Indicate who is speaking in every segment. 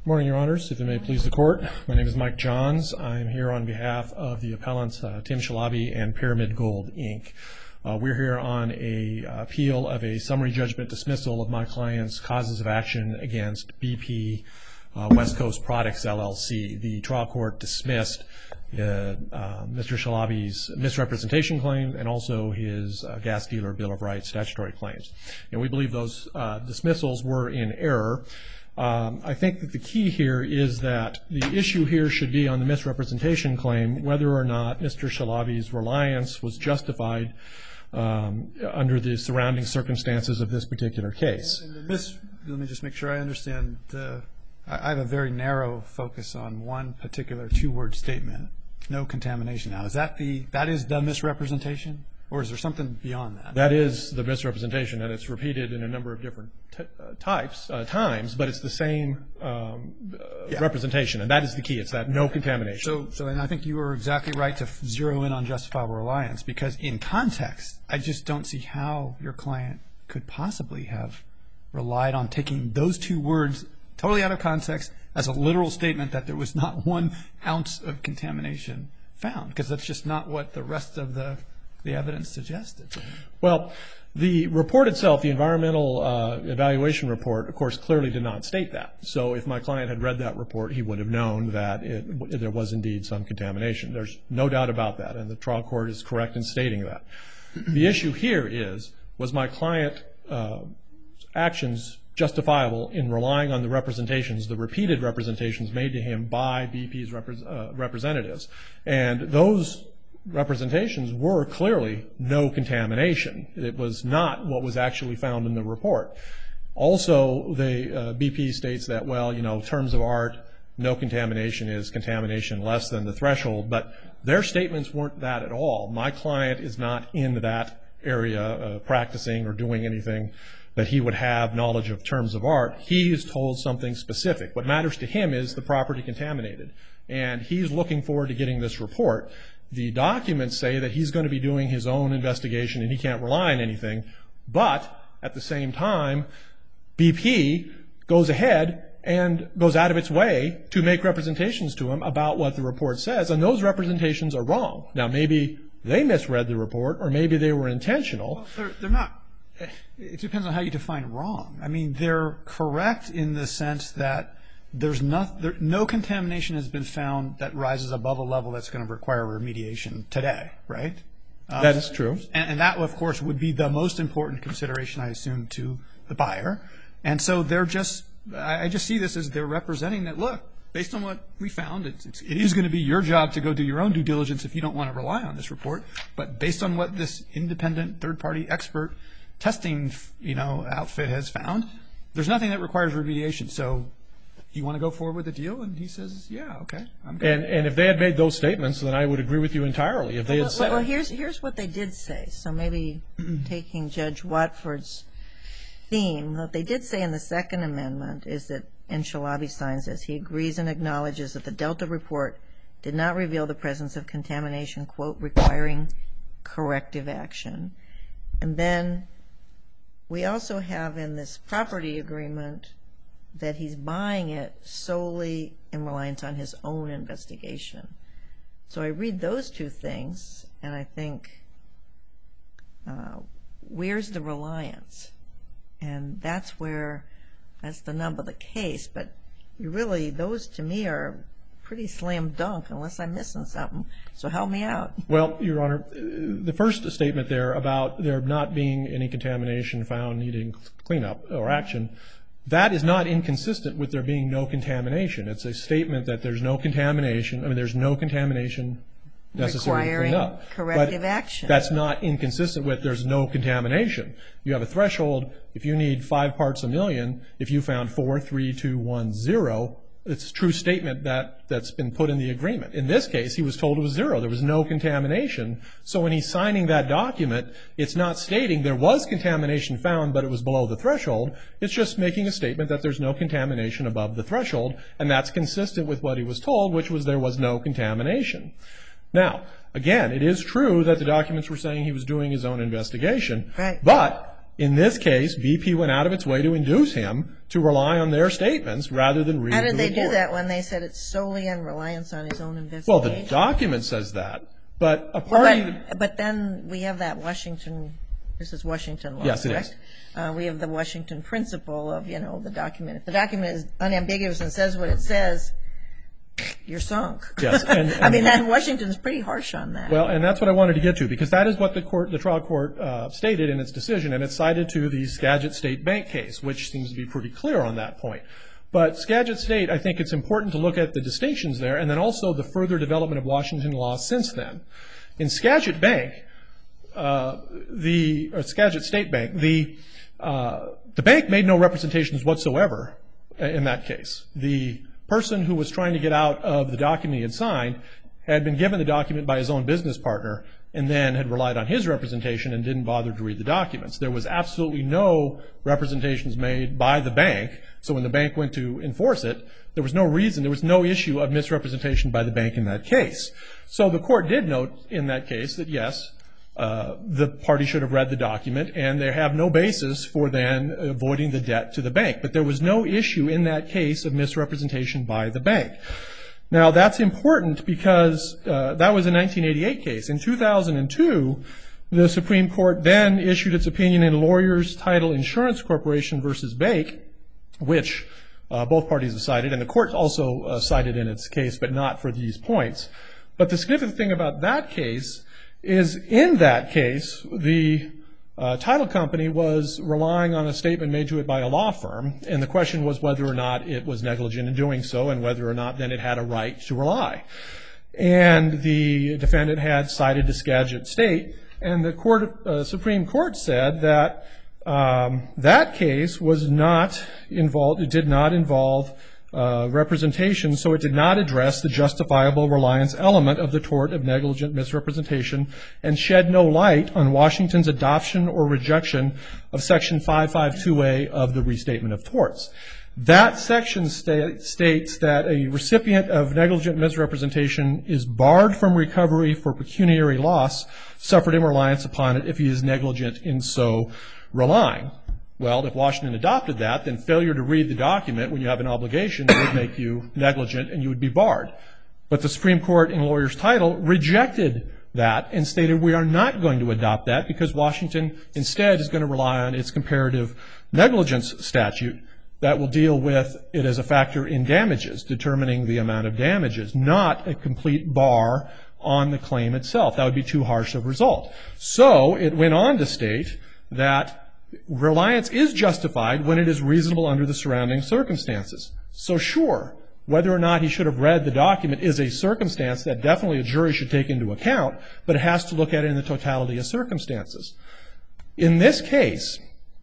Speaker 1: Morning, Your Honors. If it may please the Court, my name is Mike Johns. I'm here on behalf of the appellants Tim Shalabi and Pyramid Gold, Inc. We're here on an appeal of a summary judgment dismissal of my client's causes of action against BP West Coast Products, LLC. The trial court dismissed Mr. Shalabi's misrepresentation claim and also his gas dealer Bill of Rights statutory claims. And we believe those dismissals were in error. I think that the key here is that the issue here should be on the misrepresentation claim, whether or not Mr. Shalabi's reliance was justified under the surrounding circumstances of this particular case.
Speaker 2: Let me just make sure I understand. I have a very narrow focus on one particular two-word statement, no contamination. Now, that is the misrepresentation? Or is there something beyond that?
Speaker 1: That is the misrepresentation, and it's repeated in a number of different times, but it's the same representation, and that is the key. It's that no contamination.
Speaker 2: So, and I think you were exactly right to zero in on justifiable reliance, because in context, I just don't see how your client could possibly have relied on taking those two words totally out of context as a literal statement that there was not 1 ounce of contamination found, because that's just not what the rest of the evidence suggested.
Speaker 1: Well, the report itself, the environmental evaluation report, of course, clearly did not state that. So if my client had read that report, he would have known that there was indeed some contamination. There's no doubt about that, and the trial court is correct in stating that. The issue here is, was my client's actions justifiable in relying on the representations, the repeated representations made to him by BP's representatives? And those representations were clearly no contamination. It was not what was actually found in the report. Also, the BP states that, well, you know, terms of art, no contamination is contamination less than the threshold, but their statements weren't that at all. My client is not in that area practicing or doing anything that he would have knowledge of terms of art. He is told something specific. What matters to him is the property contaminated, and he's looking forward to getting this report. The documents say that he's going to be doing his own investigation and he can't rely on anything, but at the same time, BP goes ahead and goes out of its way to make representations to him about what the report says, and those representations are wrong. Now, maybe they misread the report, or maybe they were intentional.
Speaker 2: Well, they're not. It depends on how you define wrong. I mean, they're correct in the sense that no contamination has been found that rises above a level that's going to require remediation today, right?
Speaker 1: That is true.
Speaker 2: And that, of course, would be the most important consideration, I assume, to the buyer. And so I just see this as they're representing that, look, based on what we found, it is going to be your job to go do your own due diligence if you don't want to rely on this report. But based on what this independent third-party expert testing, outfit has found, there's nothing that requires remediation. So you want to go forward with the deal? And he says, yeah, okay, I'm good.
Speaker 1: And if they had made those statements, then I would agree with you entirely. If they had said,
Speaker 3: well, here's what they did say. So maybe taking Judge Watford's theme, what they did say in the Second Amendment is that, and Shalabi signs this, he agrees and acknowledges that the Delta report did not reveal the presence of contamination, quote, requiring corrective action. And then we also have in this property agreement that he's buying it solely in reliance on his own investigation. So I read those two things, and I think, where's the reliance? And that's the nub of the case. But really, those to me are pretty slam dunk, unless I'm missing something. So help me out.
Speaker 1: Well, Your Honor, the first statement there about there not being any contamination found needing cleanup or action, that is not inconsistent with there being no contamination. It's a statement that there's no contamination. I mean, there's no contamination necessary to clean up.
Speaker 3: Requiring corrective action.
Speaker 1: That's not inconsistent with there's no contamination. You have a threshold. If you need 5 parts a million, if you found 4, 3, 2, 1, 0, it's a true statement that's been put in the agreement. In this case, he was told it was 0. There was no contamination. So when he's signing that document, it's not stating there was contamination found, but it was below the threshold. It's just making a statement that there's no contamination above the threshold, and that's consistent with what he was told, which was there was no contamination. Now, again, it is true that the documents were saying he was doing his own investigation,
Speaker 3: right.
Speaker 1: But in this case, BP went out of its way to induce him to rely on their statements rather than read the report.
Speaker 3: How did they do that when they said it's solely in reliance on his own investigation?
Speaker 1: Well, the document says that, but a party...
Speaker 3: But then we have that Washington, this is Washington law,
Speaker 1: yes,
Speaker 3: correct?
Speaker 1: It is.
Speaker 3: We have the Washington principle of, the document. If the document is unambiguous and says what it says, you're sunk.
Speaker 1: Yes.
Speaker 3: And Washington's pretty harsh on that.
Speaker 1: Well, and that's what I wanted to get to, because that is what the trial court stated in its decision, and it cited to the Skagit State Bank case, which seems to be pretty clear on that point. But Skagit State, I think it's important to look at the distinctions there, and then also the further development of Washington law since then. In Skagit Bank, Skagit State Bank, the bank made no representations whatsoever in that case. The person who was trying to get out of the document he had signed had been given the document by his own business partner and then had relied on his representation and didn't bother to read the documents. There was absolutely no representations made by the bank, so when the bank went to enforce it, there was no reason, there was no issue of misrepresentation by the bank in that case. So the court did note in that case that, yes, the party should have read the document, and they have no basis for then avoiding the debt to the bank. But there was no issue in that case of misrepresentation by the bank. Now, that's important because that was a 1988 case. In 2002, the Supreme Court then issued its opinion in Lawyers Title Insurance Corporation versus Bake, which both parties have cited, and the court also cited in its case, but not for these points. But the significant thing about that case is in that case, the title company was relying on a statement made to it by a law firm, and the question was whether or not it was negligent in doing so and whether or not then it had a right to rely. And the defendant had cited the Skagit State, and the Supreme Court said that that case was not involved, it did not involve representation, so it did not address the justifiable reliance element of the tort of negligent misrepresentation and shed no light on Washington's adoption or rejection of Section 552A of the Restatement of Torts. That section states that a recipient of negligent misrepresentation is barred from recovery for pecuniary loss suffered in reliance upon it if he is negligent in so relying. Well, if Washington adopted that, then failure to read the document when you have an obligation would make you negligent and you would be barred. But the Supreme Court in Lawyers Title rejected that and stated we are not going to adopt that because Washington instead is going to rely on its comparative negligence statute that will deal with it as a factor in damages, determining the amount of damages, not a complete bar on the claim itself. That would be too harsh of a result. So it went on to state that reliance is justified when it is reasonable under the surrounding circumstances. So sure, whether or not he should have read the document is a circumstance that definitely a jury should take into account, but it has to look at it in the totality of circumstances. In this case,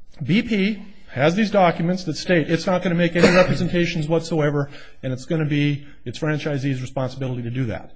Speaker 1: BP has these documents that state it's not going to make any representations whatsoever, and it's going to be its franchisee's responsibility to do that.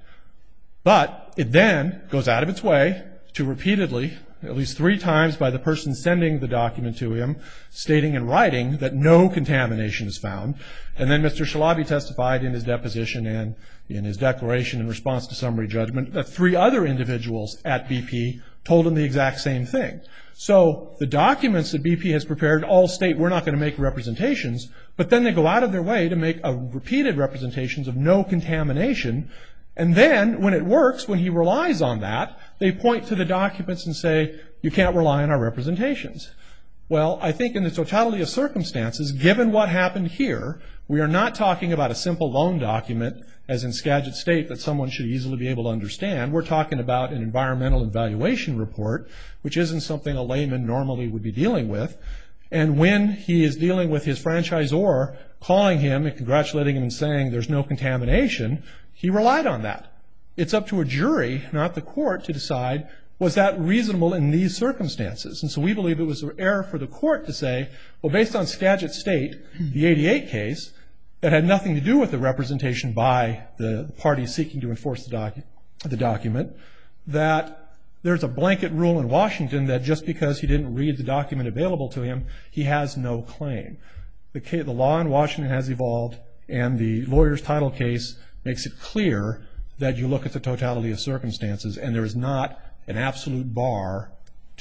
Speaker 1: But it then goes out of its way to repeatedly, at least 3 times by the person sending the document to him, stating in writing that no contamination is found. And then Mr. Shalabi testified in his deposition and in his declaration in response to summary judgment that 3 other individuals at BP told him the exact same thing. So the documents that BP has prepared all state we're not going to make representations, but then they go out of their way to make repeated representations of no contamination. And then when it works, when he relies on that, they point to the documents and say, you can't rely on our representations. Well, I think in the totality of circumstances, given what happened here, we are not talking about a simple loan document, as in Skagit State, that someone should easily be able to understand. We're talking about an environmental evaluation report, which isn't something a layman normally would be dealing with. And when he is dealing with his franchisor, calling him and congratulating him and saying there's no contamination, he relied on that. It's up to a jury, not the court, to decide, was that reasonable in these circumstances? And so we believe it was an error for the court to say, well, based on Skagit State, the 88 case, that had nothing to do with the representation by the party seeking to enforce the document, that there's a blanket rule in Washington that just because he didn't read the document available to him, he has no claim. The law in Washington has evolved, and the lawyer's title case makes it clear that you look at the totality of circumstances, and there is not an absolute bar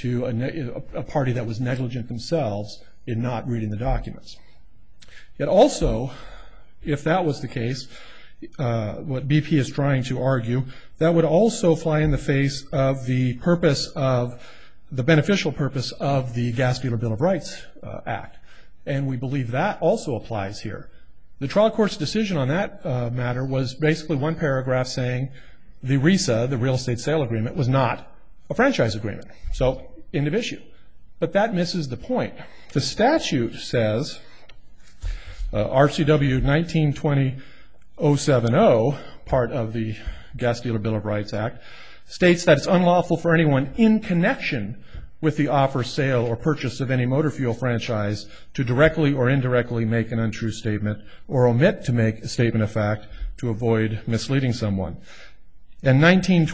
Speaker 1: to a party that was negligent themselves in not reading the documents. Yet also, if that was the case, what BP is trying to argue, that would also fly in the face of the purpose of the beneficial purpose of the Gas Dealer Bill of Rights Act. And we believe that also applies here. The trial court's decision on that matter was basically one paragraph saying the RESA, the Real Estate Sale Agreement, was not a franchise agreement. So, end of issue. But that misses the point. The statute says, RCW 1920-070, part of the Gas Dealer Bill of Rights Act, states that it's unlawful for anyone in connection with the offer, sale, or purchase of any motor fuel franchise to directly or indirectly make an untrue statement or omit to make a statement of fact to avoid misleading someone. And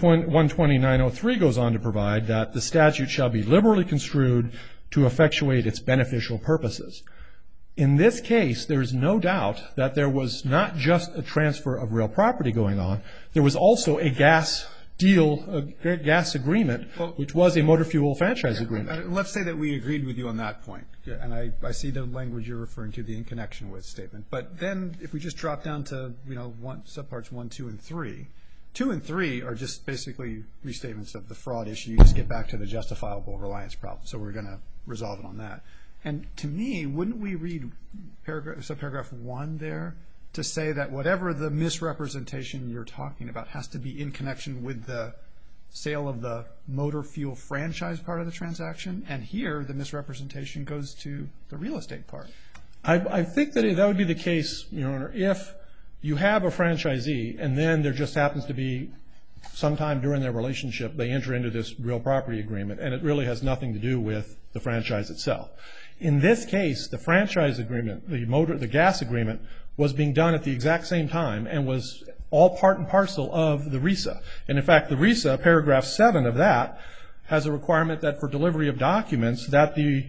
Speaker 1: 120-903 goes on to provide that the statute shall be liberally construed to effectuate its beneficial purposes. In this case, there is no doubt that there was not just a transfer of real property going on, there was also a gas deal, a gas agreement, which was a motor fuel franchise agreement.
Speaker 2: Let's say that we agreed with you on that point, and I see the language you're referring to, the in connection with statement. But then if we just drop down to, subparts 1, 2, and 3, 2 and 3 are just basically restatements of the fraud issue. You just get back to the justifiable reliance problem. So we're going to resolve it on that. And to me, wouldn't we read subparagraph 1 there to say that whatever the misrepresentation you're talking about has to be in connection with the sale of the motor fuel franchise part of the transaction? And here, the misrepresentation goes to the real estate part.
Speaker 1: I think that would be the case, Your Honor, if you have a franchisee and then there just happens to be sometime during their relationship they enter into this real property agreement and it really has nothing to do with the franchise itself. In this case, the franchise agreement, the gas agreement, was being done at the exact same time and was all part and parcel of the RESA. And in fact, the RESA, paragraph 7 of that, has a requirement that for delivery of documents that the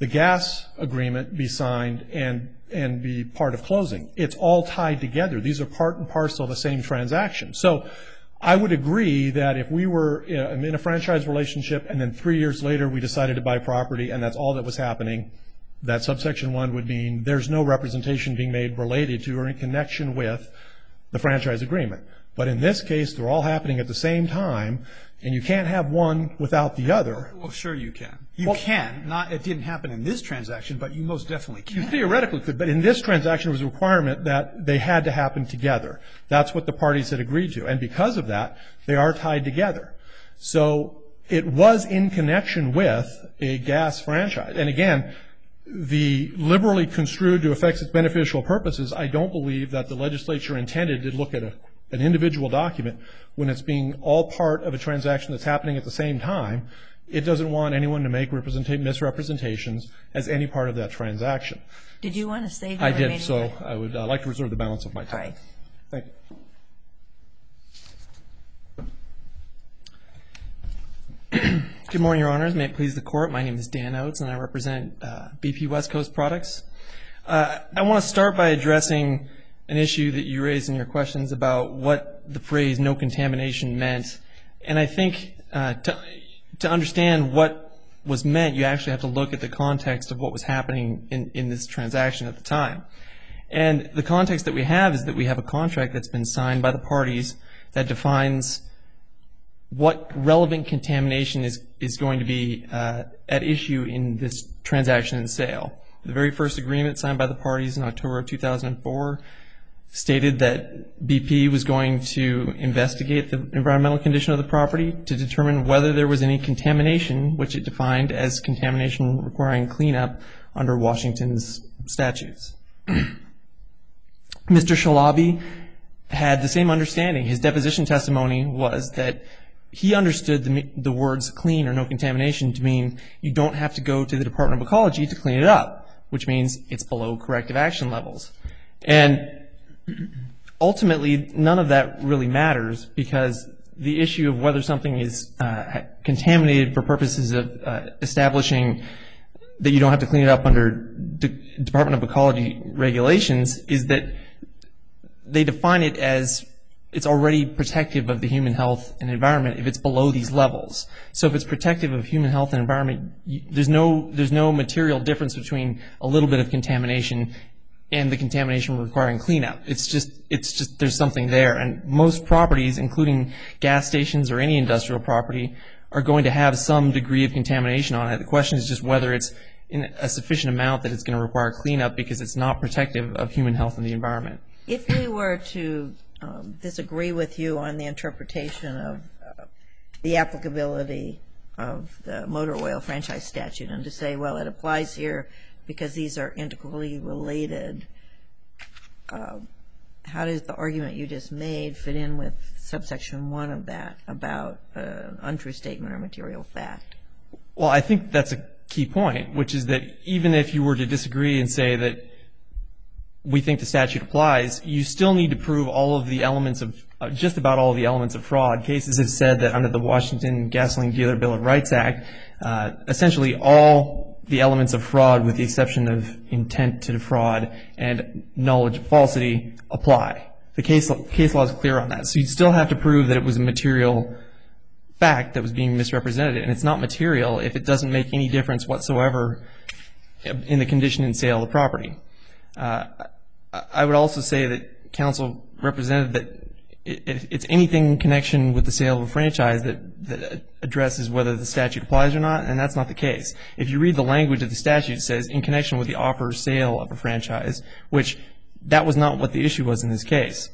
Speaker 1: gas agreement be signed and be part of closing. It's all tied together. These are part and parcel of the same transaction. So I would agree that if we were in a franchise relationship and then 3 years later we decided to buy property and that's all that was happening, that subsection 1 would mean there's no representation being made related to or in connection with the franchise agreement. But in this case, they're all happening at the same time, and you can't have one without the other.
Speaker 2: Well, sure you can. You can. It didn't happen in this transaction, but you most definitely can.
Speaker 1: You theoretically could, but in this transaction it was a requirement that they had to happen together. That's what the parties had agreed to, and because of that, they are tied together. So it was in connection with a gas franchise. And again, the liberally construed to affect its beneficial purposes, I don't believe that the legislature intended to look at an individual document when it's being all part of a transaction that's happening at the same time. It doesn't want anyone to make misrepresentations as any part of that transaction.
Speaker 3: Did you want to save your remaining time?
Speaker 1: I did, so I would like to reserve the balance of my time.
Speaker 3: All right.
Speaker 1: Thank
Speaker 4: you. Good morning, Your Honors. May it please the Court. My name is Dan Oates, and I represent BP West Coast Products. I want to start by addressing an issue that you raised in your questions about what the phrase no contamination meant. And I think to understand what was meant, you actually have to look at the context of what was happening in this transaction at the time. And the context that we have is that we have a contract that's been signed by the parties that defines what relevant contamination is going to be at issue in this transaction and sale. The very first agreement signed by the parties in October of 2004 stated that BP was going to investigate the environmental condition of the property to determine whether there was any contamination, which it defined as contamination requiring cleanup under Washington's statutes. Mr. Shalabi had the same understanding. His deposition testimony was that he understood the words clean or no contamination to mean you don't have to go to the Department of Ecology to clean it up, which means it's below corrective action levels. And ultimately, none of that really matters because the issue of whether something is contaminated for purposes of establishing that you don't have to clean it up under Department of Ecology regulations is that they define it as it's already protective of the human health and environment if it's below these levels. So if it's protective of human health and environment, there's no material difference between a little bit of contamination and the contamination requiring cleanup. It's just there's something there. And most properties, including gas stations or any industrial property, are going to have some degree of contamination on it. The question is just whether it's in a sufficient amount that it's going to require cleanup because it's not protective of human health and the environment.
Speaker 3: If we were to disagree with you on the interpretation of the applicability of the motor oil franchise statute and to say, well, it applies here because these are integrally related, how does the argument you just made fit in with subsection 1 of that about untrue statement or material fact?
Speaker 4: Well, I think that's a key point, which is that even if you were to disagree and say that we think the statute applies, you still need to prove all of the elements of, just about all of the elements of fraud. Cases have said that under the Washington Gasoline Dealer Bill of Rights Act, essentially all the elements of fraud, with the exception of intent to defraud and knowledge of falsity, apply. The case law is clear on that. So you still have to prove that it was a material fact that was being misrepresented, and it's not material if it doesn't make any difference whatsoever in the condition and sale of the property. I would also say that counsel represented that it's anything in connection with the sale of a franchise that addresses whether the statute applies or not, and that's not the case. If you read the language of the statute, it says in connection with the offer or sale of a franchise, which that was not what the issue was in this case.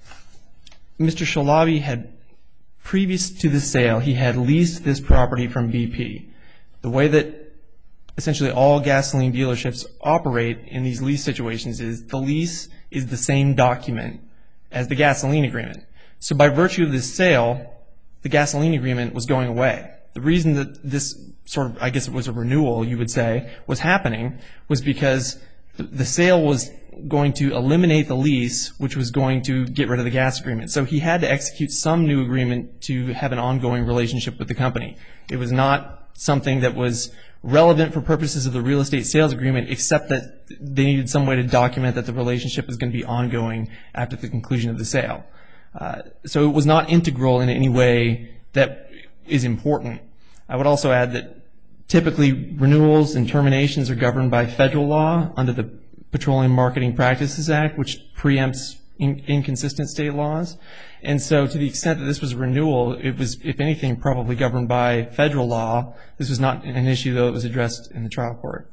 Speaker 4: Mr. Shalabi had, previous to the sale, he had leased this property from BP. The way that essentially all gasoline dealerships operate in these lease situations is the lease is the same document as the gasoline agreement. So by virtue of this sale, the gasoline agreement was going away. The reason that this sort of, I guess it was a renewal, you would say, was happening was because the sale was going to eliminate the lease, which was going to get rid of the gas agreement. So he had to execute some new agreement to have an ongoing relationship with the company. It was not something that was relevant for purposes of the real estate sales agreement, except that they needed some way to document that the relationship was going to be ongoing after the conclusion of the sale. So it was not integral in any way that is important. I would also add that typically renewals and terminations are governed by federal law under the Petroleum Marketing Practices Act, which preempts inconsistent state laws. And so to the extent that this was a renewal, it was, if anything, probably governed by federal law. This was not an issue, though, that was addressed in the trial court.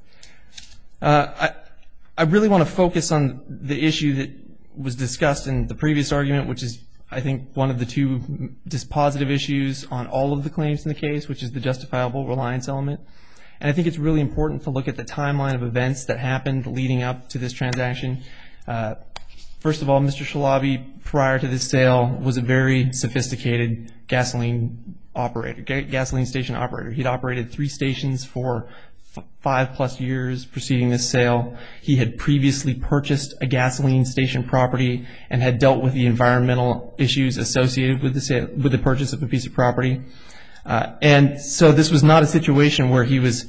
Speaker 4: I really want to focus on the issue that was discussed in the previous argument, which is, I think, one of the two dispositive issues on all of the claims in the case, which is the justifiable reliance element. And I think it's really important to look at the timeline of events that happened leading up to this transaction. First of all, Mr. Shalabi, prior to this sale, was a very sophisticated gasoline station operator. He'd operated 3 stations for 5+ years preceding this sale. He had previously purchased a gasoline station property and had dealt with the environmental issues associated with the purchase of a piece of property. And so this was not a situation where he was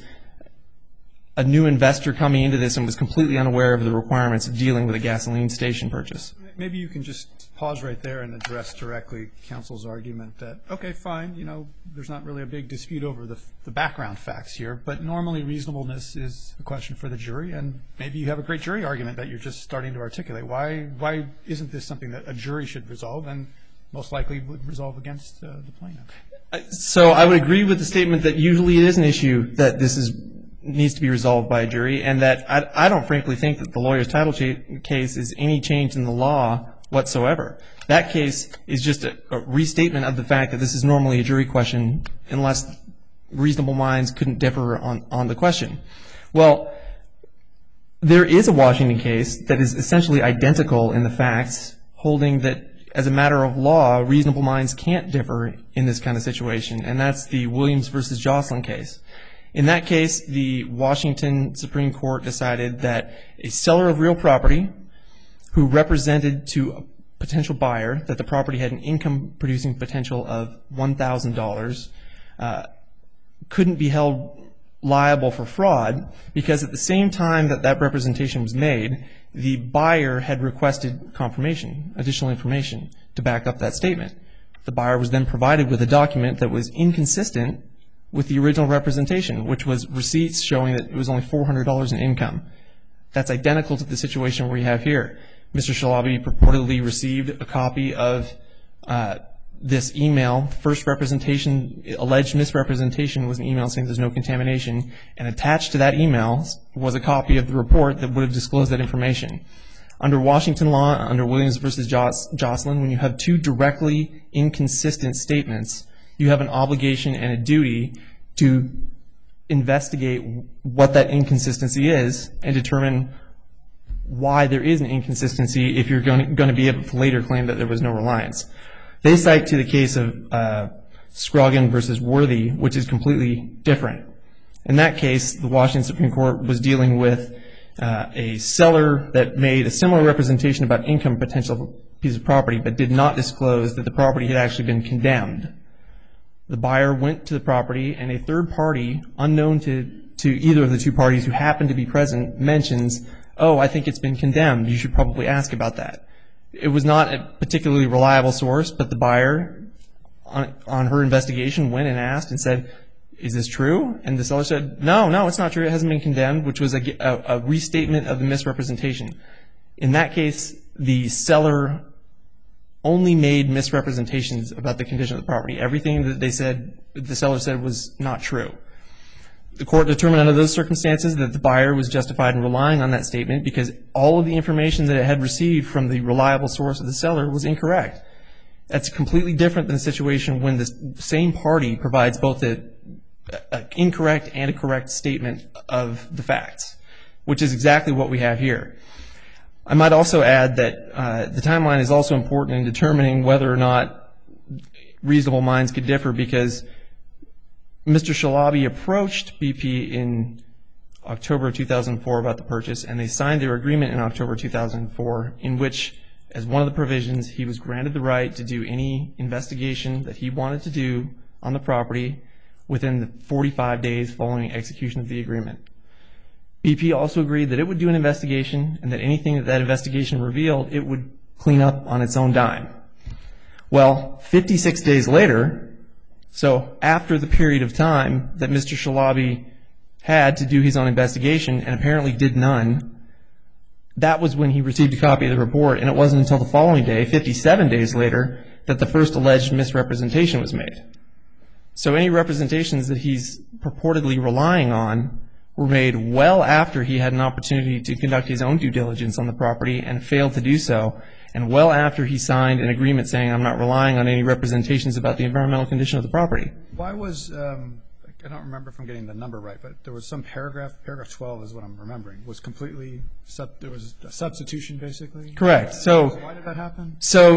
Speaker 4: a new investor coming into this and was completely unaware of the requirements of dealing with a gasoline station purchase.
Speaker 2: Maybe you can just pause right there and address directly counsel's argument that, okay, fine, there's not really a big dispute over the background facts here, but normally reasonableness is a question for the jury, and maybe you have a great jury argument that you're just starting to articulate. Why isn't this something that a jury should resolve and most likely would resolve against the plaintiff?
Speaker 4: So I would agree with the statement that usually it is an issue that this needs to be resolved by a jury, and that I don't frankly think that the lawyer's title case is any change in the law whatsoever. That case is just a restatement of the fact that this is normally a jury question unless reasonable minds couldn't differ on the question. Well, there is a Washington case that is essentially identical in the facts, holding that as a matter of law, reasonable minds can't differ in this kind of situation, and that's the Williams versus Jocelyn case. In that case, the Washington Supreme Court decided that a seller of real property who represented to a potential buyer that the property had an income-producing potential of $1,000 couldn't be held liable for fraud because at the same time that representation was made, the buyer had requested confirmation, additional information, to back up that statement. The buyer was then provided with a document that was inconsistent with the original representation, which was receipts showing that it was only $400 in income. That's identical to the situation we have here. Mr. Shalabi purportedly received a copy of this email. First representation, alleged misrepresentation, was an email saying there's no contamination, and attached to that email was a copy of the report that would have disclosed that information. Under Washington law, under Williams v. Jocelyn, when you have two directly inconsistent statements, you have an obligation and a duty to investigate what that inconsistency is and determine why there is an inconsistency if you're going to be able to later claim that there was no reliance. They cite to the case of Scroggin v. Worthy, which is completely different. In that case, the Washington Supreme Court was dealing with a seller that made a similar representation about income potential of a piece of property but did not disclose that the property had actually been condemned. The buyer went to the property, and a third party, unknown to either of the two parties who happened to be present, mentions, "Oh, I think it's been condemned. You should probably ask about that." It was not a particularly reliable source, but the buyer, on her investigation, went and asked and said, "Is this true?" And the seller said, No, it's not true. It hasn't been condemned," which was a restatement of the misrepresentation. In that case, the seller only made misrepresentations about the condition of the property. Everything that the seller said was not true. The court determined under those circumstances that the buyer was justified in relying on that statement because all of the information that it had received from the reliable source of the seller was incorrect. That's completely different than a situation when the same party provides both an incorrect and a correct statement of the facts, which is exactly what we have here. I might also add that the timeline is also important in determining whether or not reasonable minds could differ, because Mr. Shalabi approached BP in October of 2004 about the purchase, and they signed their agreement in October 2004, in which, as one of the provisions, he was granted the right to do any investigation that he wanted to do on the property within the 45 days following execution of the agreement. BP also agreed that it would do an investigation, and that anything that investigation revealed, it would clean up on its own dime. Well, 56 days later, so after the period of time that Mr. Shalabi had to do his own investigation and apparently did none, that was when he received a copy of the report, and it wasn't until the following day, 57 days later, that the first alleged misrepresentation was made. So any representations that he's purportedly relying on were made well after he had an opportunity to conduct his own due diligence on the property and failed to do so, and well after he signed an agreement saying, "I'm not relying on any representations about the environmental condition of the property."
Speaker 2: Why was, I don't remember if I'm getting the number right, but there was some paragraph 12 is what I'm remembering, was completely, there was a substitution basically?
Speaker 4: Correct.
Speaker 2: So why did that happen?
Speaker 4: So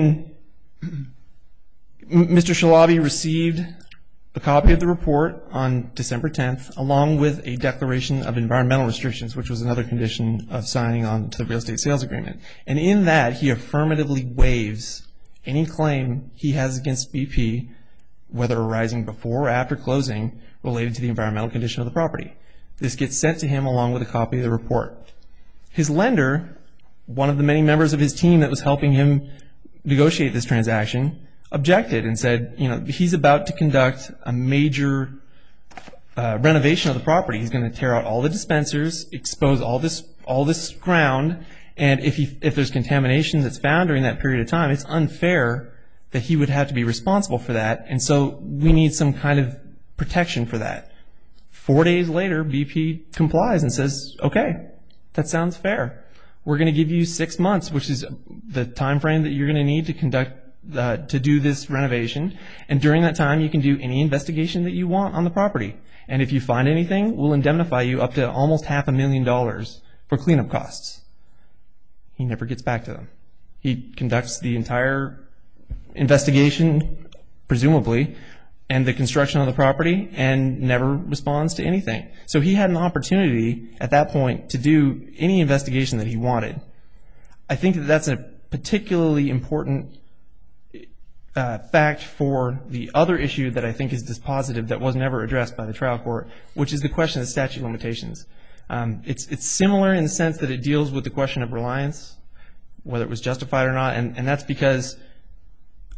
Speaker 4: Mr. Shalabi received a copy of the report on December 10th, along with a declaration of environmental restrictions, which was another condition of signing on to the real estate sales agreement. And in that, he affirmatively waives any claim he has against BP, whether arising before or after closing, related to the environmental condition of the property. This gets sent to him along with a copy of the report. His lender, one of the many members of his team that was helping him negotiate this transaction, objected and said, he's about to conduct a major renovation of the property. He's going to tear out all the dispensers, expose all this ground, and if there's contamination that's found during that period of time, it's unfair that he would have to be responsible for that, and so we need some kind of protection for that. 4 days later, BP complies and says, "Okay, that sounds fair. We're going to give you 6 months, which is the time frame that you're going to need to do this renovation, and during that time you can do any investigation that you want on the property. And if you find anything, we'll indemnify you up to almost $500,000 for cleanup costs." He never gets back to them. He conducts the entire investigation, presumably, and the construction of the property, and never responds to anything. So he had an opportunity at that point to do any investigation that he wanted. I think that that's a particularly important fact for the other issue that I think is dispositive that was never addressed by the trial court, which is the question of statute of limitations. It's similar in the sense that it deals with the question of reliance, whether it was justified or not, and that's because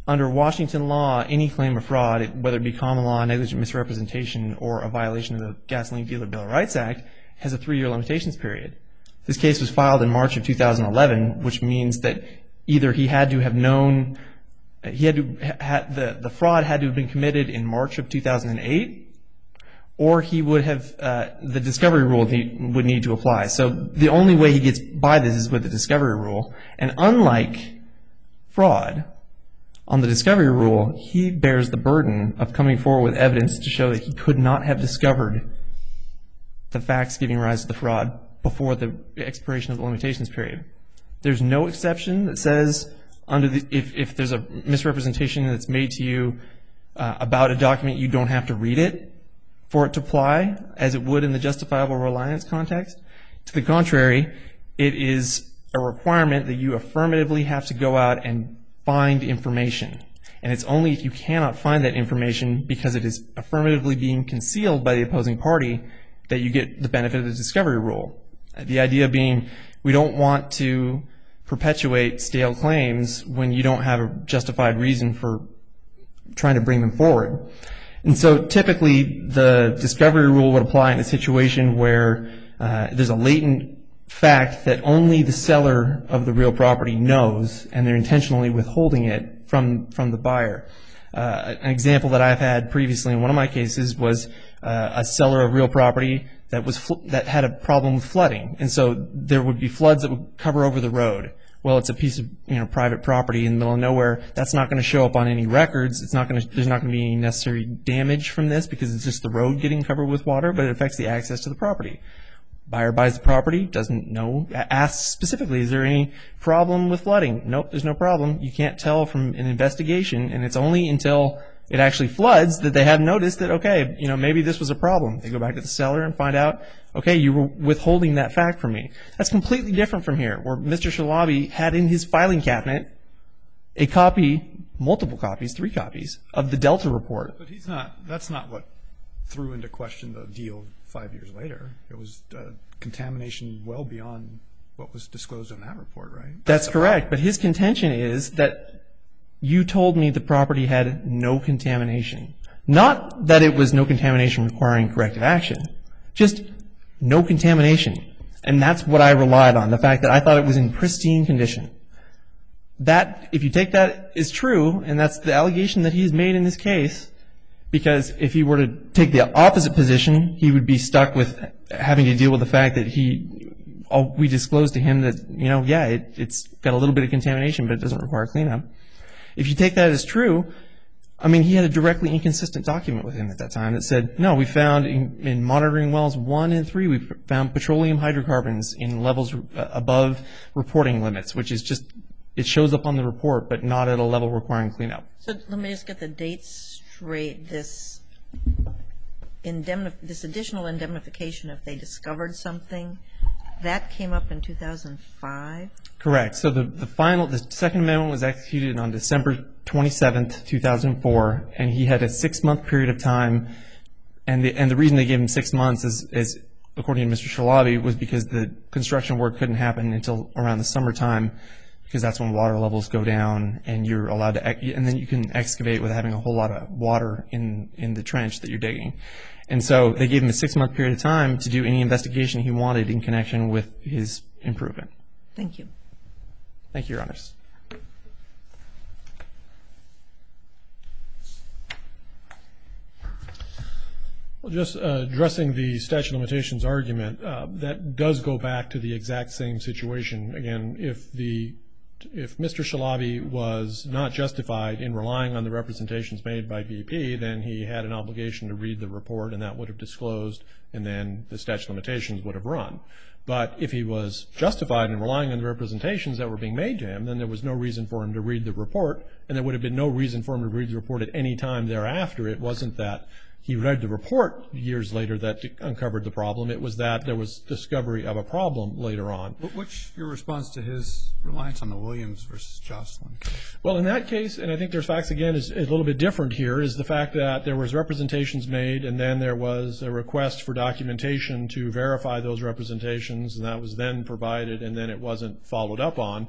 Speaker 4: under Washington law, any claim of fraud, whether it be common law, negligent misrepresentation, or a violation of the Gasoline Dealer Bill of Rights Act, has a 3-year limitations period. This case was filed in March of 2011, which means that either he had to have known, the fraud had to have been committed in March of 2008, or he would have, the discovery rule would need to apply. So the only way he gets by this is with the discovery rule. And unlike fraud, on the discovery rule, he bears the burden of coming forward with evidence to show that he could not have discovered the facts giving rise to the fraud before the expiration of the limitations period. There's no exception that says if there's a misrepresentation that's made to you about a document, you don't have to read it for it to apply, as it would in the justifiable reliance context. To the contrary, it is a requirement that you affirmatively have to go out and find information. And it's only if you cannot find that information because it is affirmatively being concealed by the opposing party that you get the benefit of the discovery rule. The idea being we don't want to perpetuate stale claims when you don't have a justified reason for trying to bring them forward. And so typically the discovery rule would apply in a situation where there's a latent fact that only the seller of the real property knows, and they're intentionally withholding it from the buyer. An example that I've had previously in one of my cases was a seller of real property that had a problem with flooding, and so there would be floods that would cover over the road. Well, it's a piece of private property in the middle of nowhere. That's not going to show up on any records. There's not going to be any necessary damage from this because it's just the road getting covered with water, but it affects the access to the property. Buyer buys the property, doesn't know, asks specifically, is there any problem with flooding? Nope, there's no problem. You can't tell from an investigation, and it's only until it actually floods that they have noticed that, okay, maybe this was a problem. They go back to the seller and find out, okay, you were withholding that fact from me. That's completely different from here, where Mr. Shalabi had in his filing cabinet a copy, multiple copies, 3 copies, of the Delta report.
Speaker 2: But that's not what threw into question the deal 5 years later. It was contamination well beyond what was disclosed in that report, right?
Speaker 4: That's correct, but his contention is that you told me the property had no contamination. Not that it was no contamination requiring corrective action, just no contamination. And that's what I relied on, the fact that I thought it was in pristine condition. That, if you take that as true, and that's the allegation that he's made in this case, because if he were to take the opposite position, he would be stuck with having to deal with the fact that we disclosed to him that, it's got a little bit of contamination, but it doesn't require cleanup. If you take that as true, he had a directly inconsistent document with him at that time that said, no, we found in monitoring wells 1 and 3, we found petroleum hydrocarbons in levels above reporting limits, which is just, it shows up on the report, but not at a level requiring cleanup.
Speaker 3: So let me just get the dates straight. This additional indemnification, if they discovered something, that came up in 2005?
Speaker 4: Correct. So the Second Amendment was executed on December 27th, 2004, and he had a 6-month period of time. And the reason they gave him 6 months is according to Mr. Shalabi, was because the construction work couldn't happen until around the summertime, because that's when water levels go down, and you're allowed to, and then you can excavate with having a whole lot of water in the trench that you're digging. And so they gave him a 6-month period of time to do any investigation he wanted in connection with his improvement.
Speaker 3: Thank you.
Speaker 4: Thank you, Your Honors.
Speaker 1: Well, just addressing the statute of limitations argument, that does go back to the exact same situation. Again, if Mr. Shalabi was not justified in relying on the representations made by BP, then he had an obligation to read the report, and that would have disclosed, and then the statute of limitations would have run. But if he was justified in relying on the representations that were being made to him, then there was no reason for him to read the report, and there would have been no reason for him to read the report at any time thereafter. It wasn't that he read the report years later that uncovered the problem. It was that there was discovery of a problem later on.
Speaker 2: What's your response to his reliance on the Williams versus Jocelyn case?
Speaker 1: Well, in that case, and I think there's facts, again, is a little bit different here, is the fact that there was representations made, and then there was a request for documentation to verify those representations, and that was then provided, and then it wasn't followed up on.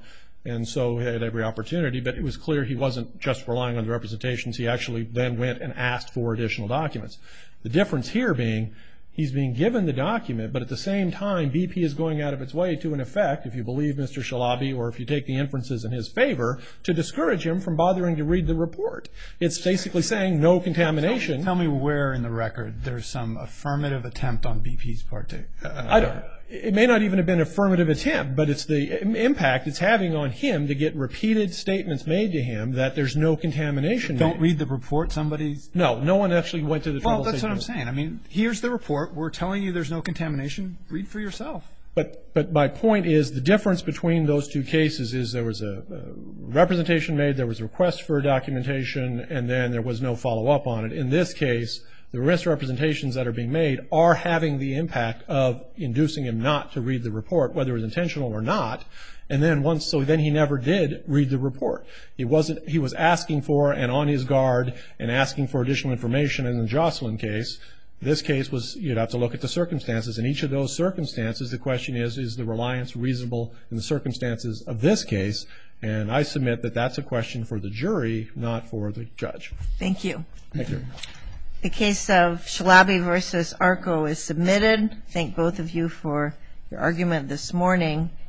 Speaker 1: and so he had every opportunity, but it was clear he wasn't just relying on the representations. He actually then went and asked for additional documents. The difference here being he's being given the document, but at the same time, BP is going out of its way to, in effect, if you believe Mr. Shalabi or if you take the inferences in his favor, to discourage him from bothering to read the report. It's basically saying no contamination.
Speaker 2: Tell me where in the record there's some affirmative attempt on BP's part to...
Speaker 1: It may not even have been an affirmative attempt, but it's the impact it's having on him to get repeated statements made to him that there's no contamination.
Speaker 2: Don't read the report, somebody's...
Speaker 1: No one actually went to the trouble.
Speaker 2: Well, that's what I'm saying. I mean, here's the report. We're telling you there's no contamination. Read for yourself.
Speaker 1: But my point is the difference between those two cases is there was a representation made, there was a request for documentation, and then there was no follow-up on it. In this case, the misrepresentations that are being made are having the impact of inducing him not to read the report, whether it was intentional or not. And then then he never did read the report. He was asking for and on his guard and asking for additional information in the Jocelyn case. This case was, you'd have to look at the circumstances. In each of those circumstances, the question is the reliance reasonable in the circumstances of this case? And I submit that that's a question for the jury, not for the judge.
Speaker 3: Thank you.
Speaker 1: Thank you.
Speaker 3: The case of Shalabi versus Arco is submitted. Thank both of you for your argument this morning.